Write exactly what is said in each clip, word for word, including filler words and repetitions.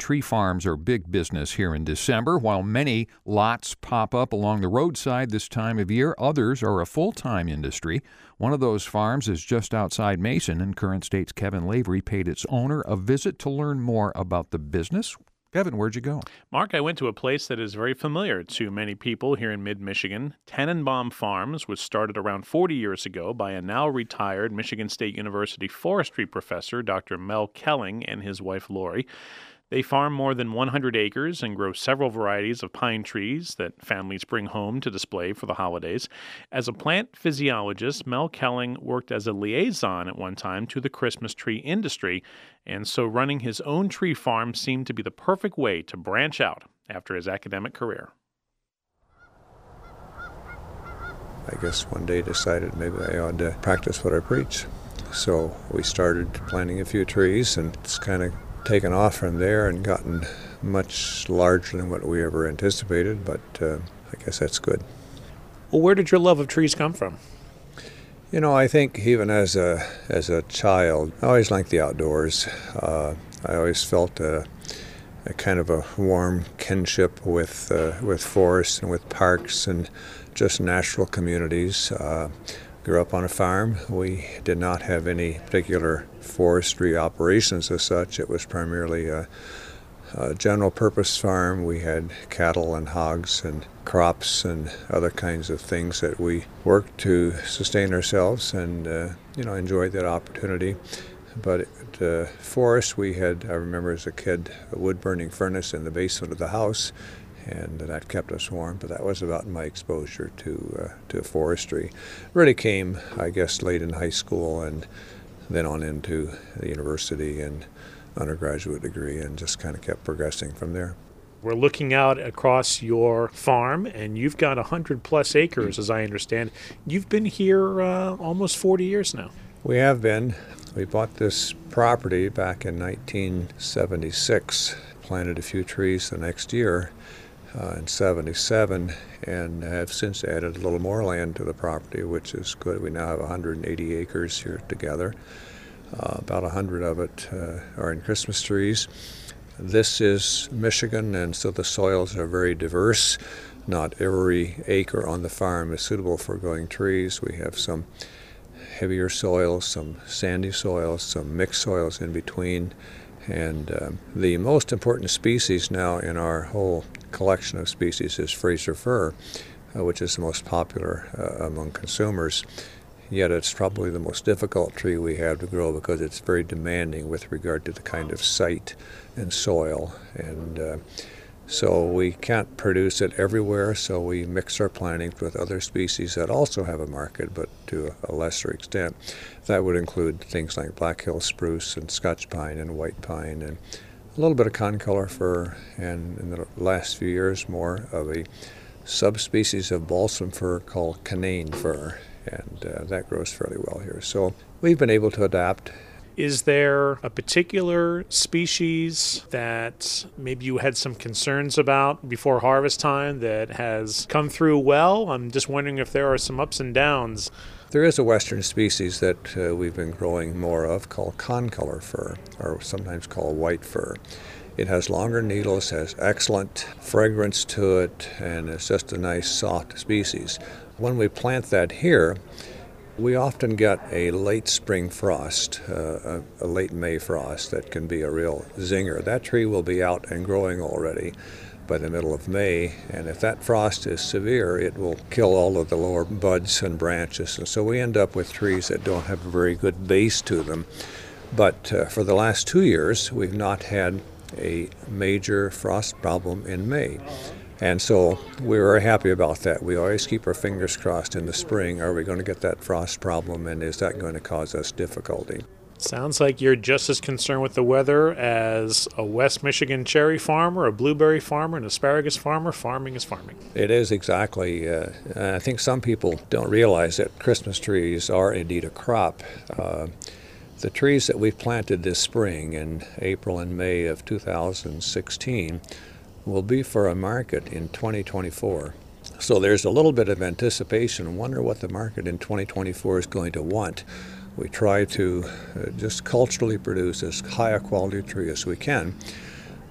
tree farms are big business here in December. While many lots pop up along the roadside this time of year, others are a full-time industry. One of those farms is just outside Mason, and Current State's Kevin Lavery paid its owner a visit to learn more about the business. Kevin, where'd you go? Mark, I went to a place that is very familiar to many people here in mid-Michigan. Tannenbaum Farms was started around forty years ago by a now retired Michigan State University forestry professor, Doctor Mel Kelling, and his wife, Lori. They farm more than one hundred acres and grow several varieties of pine trees that families bring home to display for the holidays. As a plant physiologist, Mel Kelling worked as a liaison at one time to the Christmas tree industry, and so running his own tree farm seemed to be the perfect way to branch out after his academic career. I guess one day decided maybe I ought to practice what I preach. So we started planting a few trees, and it's kind of taken off from there and gotten much larger than what we ever anticipated, but uh, I guess that's good. Well, where did your love of trees come from? You know, I think even as a as a child, I always liked the outdoors. Uh, I always felt a, a kind of a warm kinship with uh, with forests and with parks and just natural communities. Uh, grew up on a farm. We did not have any particular forestry operations as such. It was primarily a, a general purpose farm. We had cattle and hogs and crops and other kinds of things that we worked to sustain ourselves, and uh, you know, enjoyed that opportunity. But at uh, forest, we had, I remember as a kid, a wood burning furnace in the basement of the house, and that kept us warm. But that was about my exposure to uh, to forestry. Really came, I guess, late in high school, and then on into the university and undergraduate degree, and just kind of kept progressing from there. We're looking out across your farm, and you've got one hundred plus acres, as I understand. You've been here uh, almost forty years now. We have been. We bought this property back in nineteen seventy-six, planted a few trees the next year uh, in seventy-seven, and have since added a little more land to the property, which is good. We now have one hundred eighty acres here together. Uh, about one hundred of it uh, are in Christmas trees. This is Michigan, and so the soils are very diverse. Not every acre on the farm is suitable for growing trees. We have some heavier soils, some sandy soils, some mixed soils in between. And um, the most important species now in our whole collection of species is Fraser fir, uh, which is the most popular uh, among consumers. Yet it's probably the most difficult tree we have to grow because it's very demanding with regard to the kind of site and soil. And uh, so we can't produce it everywhere, so we mix our plantings with other species that also have a market, but to a lesser extent. That would include things like Black Hill spruce and Scotch pine and white pine and a little bit of concolor fir, and in the last few years more of a subspecies of balsam fir called Canaan fir. And uh, that grows fairly well here. So we've been able to adapt. Is there a particular species that maybe you had some concerns about before harvest time that has come through well? I'm just wondering if there are some ups and downs. There is a western species that uh, we've been growing more of called concolor fir, or sometimes called white fir. It has longer needles, has excellent fragrance to it, and it's just a nice soft species. When we plant that here, we often get a late spring frost, uh, a, a late May frost that can be a real zinger. That tree will be out and growing already by the middle of May, and if that frost is severe, it will kill all of the lower buds and branches. And so we end up with trees that don't have a very good base to them. But uh, for the last two years, we've not had a major frost problem in May. And so we were happy about that. We always keep our fingers crossed in the spring. Are we going to get that frost problem, and is that going to cause us difficulty? Sounds like you're just as concerned with the weather as a West Michigan cherry farmer, a blueberry farmer, an asparagus farmer. Farming is farming. It is exactly. Uh, I think some people don't realize that Christmas trees are indeed a crop. Uh, the trees that we've planted this spring in April and May of two thousand sixteen will be for a market in twenty twenty-four. So there's a little bit of anticipation. Wonder what the market in twenty twenty-four is going to want. We try to uh, just culturally produce as high a quality tree as we can.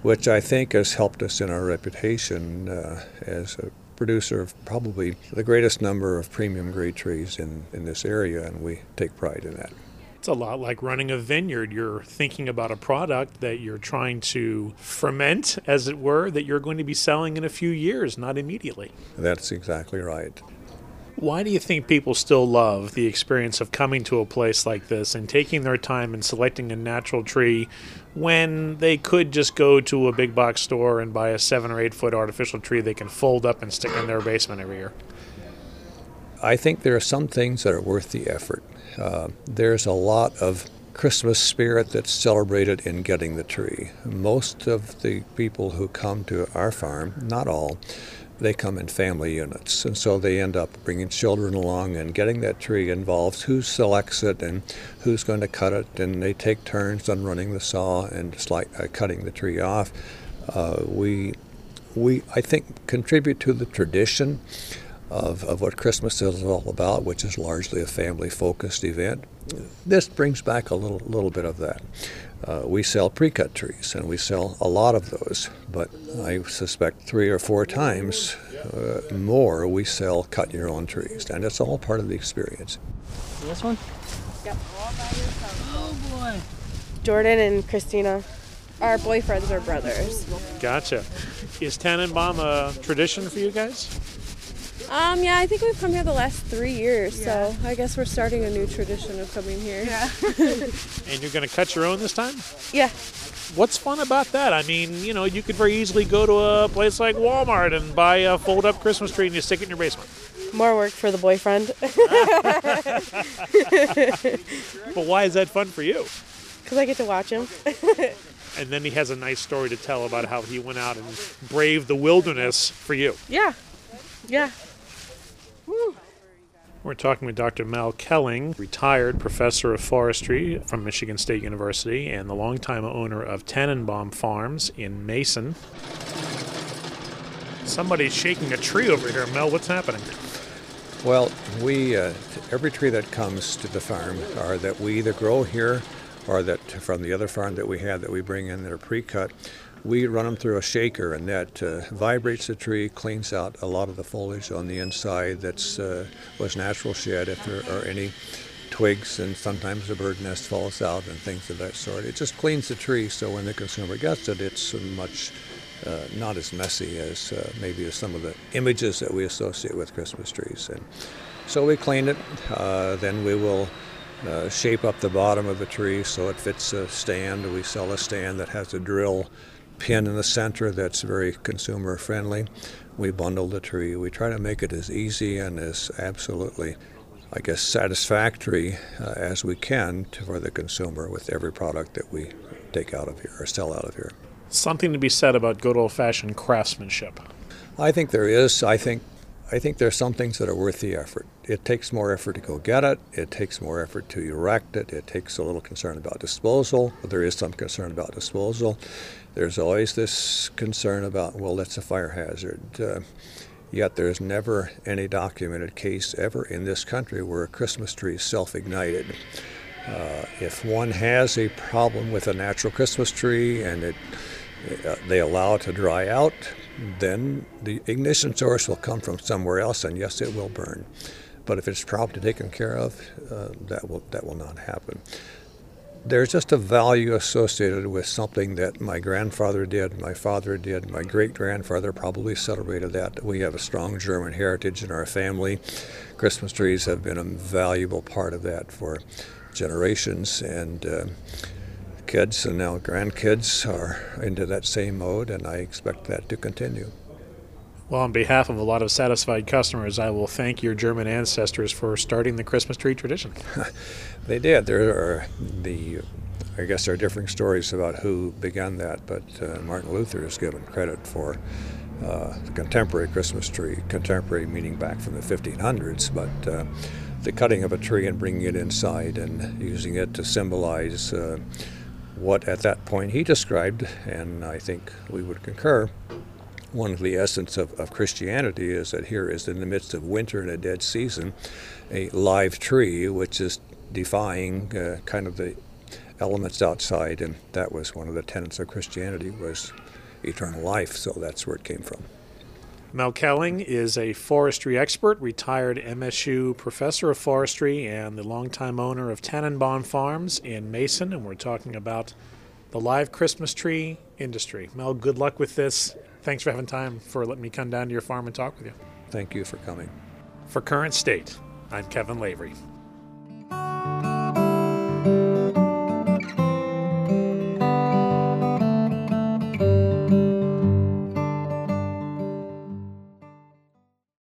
which I think has helped us in our reputation uh, as a producer of probably the greatest number of premium grade trees in, in this area, and we take pride in that. It's a lot like running a vineyard. You're thinking about a product that you're trying to ferment, as it were, that you're going to be selling in a few years, not immediately. That's exactly right. Why do you think people still love the experience of coming to a place like this and taking their time and selecting a natural tree when they could just go to a big box store and buy a seven or eight foot artificial tree they can fold up and stick in their basement every year? I think there are some things that are worth the effort. Uh, there's a lot of Christmas spirit that's celebrated in getting the tree. Most of the people who come to our farm, not all, they come in family units, and so they end up bringing children along, and getting that tree involves who selects it and who's going to cut it, and they take turns on running the saw and just like uh, cutting the tree off. Uh, we, we, I think, contribute to the tradition Of, of what Christmas is all about, which is largely a family-focused event. This brings back a little little bit of that. Uh, we sell pre-cut trees, and we sell a lot of those, but I suspect three or four times uh, more we sell cut-your-own trees, and it's all part of the experience. This one? Yep. Oh, boy. Jordan and Christina, our boyfriends are brothers. Gotcha. Is Tannenbaum a tradition for you guys? Um, yeah, I think we've come here the last three years, yeah. So I guess we're starting a new tradition of coming here. Yeah. And you're going to cut your own this time? Yeah. What's fun about that? I mean, you know, you could very easily go to a place like Walmart and buy a fold-up Christmas tree and you stick it in your basement. More work for the boyfriend. But why is that fun for you? Because I get to watch him. And then he has a nice story to tell about how he went out and braved the wilderness for you. Yeah. Yeah. Woo. We're talking with Doctor Mel Kelling, retired professor of forestry from Michigan State University and the longtime owner of Tannenbaum Farms in Mason. Somebody's shaking a tree over here. Mel, what's happening? Well, we uh, every tree that comes to the farm are that we either grow here or that from the other farm that we have that we bring in that are pre-cut. We run them through a shaker, and that uh, vibrates the tree, cleans out a lot of the foliage on the inside that's uh, was natural shed if there are any twigs, and sometimes a bird nest falls out and things of that sort. It just cleans the tree so when the consumer gets it, it's much uh, not as messy as uh, maybe as some of the images that we associate with Christmas trees. And so we clean it, uh, then we will uh, shape up the bottom of the tree so it fits a stand. We sell a stand that has a drill pin in the center that's very consumer friendly. We bundle the tree. We try to make it as easy and as absolutely, I guess, satisfactory uh, as we can to, for the consumer with every product that we take out of here or sell out of here. Something to be said about good old-fashioned craftsmanship. I think there is. I think I think there's some things that are worth the effort. It takes more effort to go get it. It takes more effort to erect it. It takes a little concern about disposal. There is some concern about disposal. There's always this concern about, well, that's a fire hazard. Uh, yet there's never any documented case ever in this country where a Christmas tree is self-ignited. Uh, if one has a problem with a natural Christmas tree and it, uh, they allow it to dry out, then the ignition source will come from somewhere else, and yes, it will burn. But if it's properly taken care of, uh, that will that will not happen. There's just a value associated with something that my grandfather did, my father did, my great-grandfather probably celebrated that. We have a strong German heritage in our family. Christmas trees have been a valuable part of that for generations, and uh, kids and now grandkids are into that same mode, and I expect that to continue. Well, on behalf of a lot of satisfied customers, I will thank your German ancestors for starting the Christmas tree tradition. They did. There are the, I guess there are differing stories about who began that, but uh, Martin Luther is given credit for uh, the contemporary Christmas tree, contemporary meaning back from the fifteen hundreds, but uh, the cutting of a tree and bringing it inside and using it to symbolize uh, what at that point he described, and I think we would concur, one of the essence of, of Christianity is that here is in the midst of winter and a dead season, a live tree which is defying uh, kind of the elements outside, and that was one of the tenets of Christianity, was eternal life, so that's where it came from. Mel Kelling is a forestry expert, retired M S U professor of forestry, and the longtime owner of Tannenbaum Farms in Mason, and we're talking about the live Christmas tree industry. Mel, good luck with this. Thanks for having time for letting me come down to your farm and talk with you. Thank you for coming. For Current State, I'm Kevin Lavery.